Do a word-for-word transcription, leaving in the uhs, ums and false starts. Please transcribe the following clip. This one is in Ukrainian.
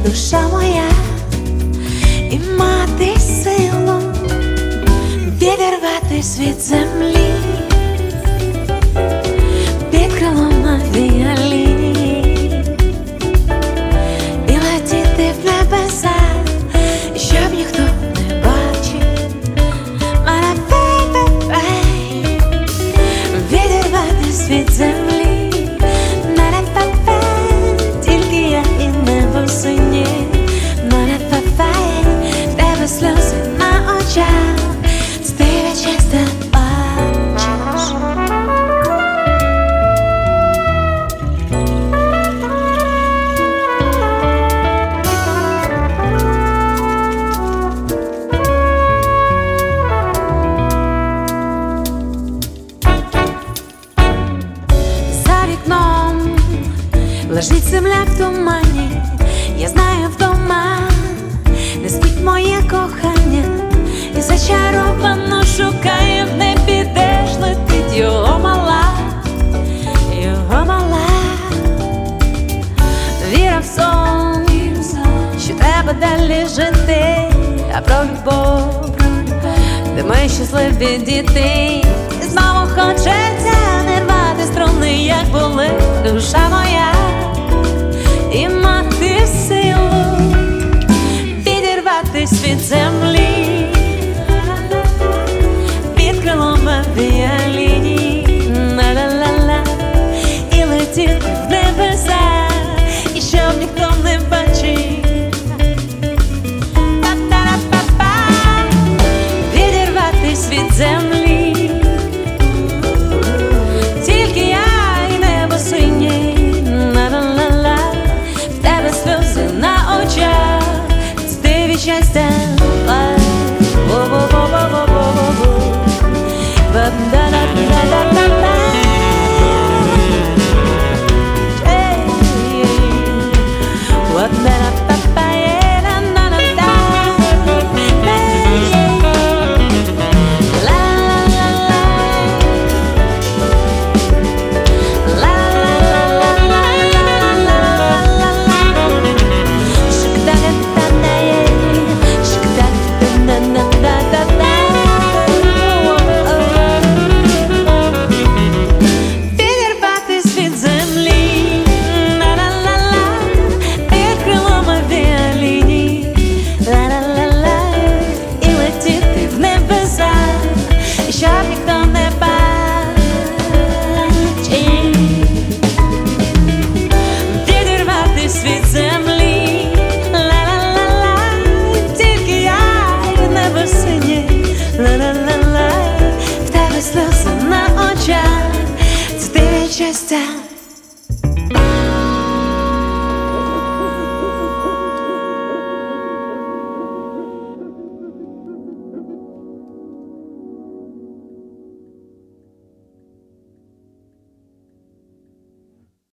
душа моя, і мати силу відірватись від землі під крилом авіаліній і летіти в небеса, щоб ніхто не бачив мене, відірватись від землі, тільки я і небо синє, в тебе сльози на очах, ти часто бачиш. За вікном лежить земля в тумані, я знаю вдома, не спить моє кохання, і зачаровано шукає в небі, де ж летить його мала, його мала. Віра в сон, що треба далі жити, а про любов, де ми щасливі діти. І знову хочеться не рвати струни, як були, душа моя, і мати силу відірватись від землі під крилом авіаліній, ла-ла-ла-ла, і летіти в небеса, і щоб ніхто не бачив, па-па-па-па, відірватись від землі, тільки я і небо синє, ла-ла-ла-ла, в тебе сльози на очах, це від щастя. Від землі, ла-ла-ла-ла, тільки я і небо синє, ла-ла-ла-ла, в тебе сльози на очах, це ти від щастя.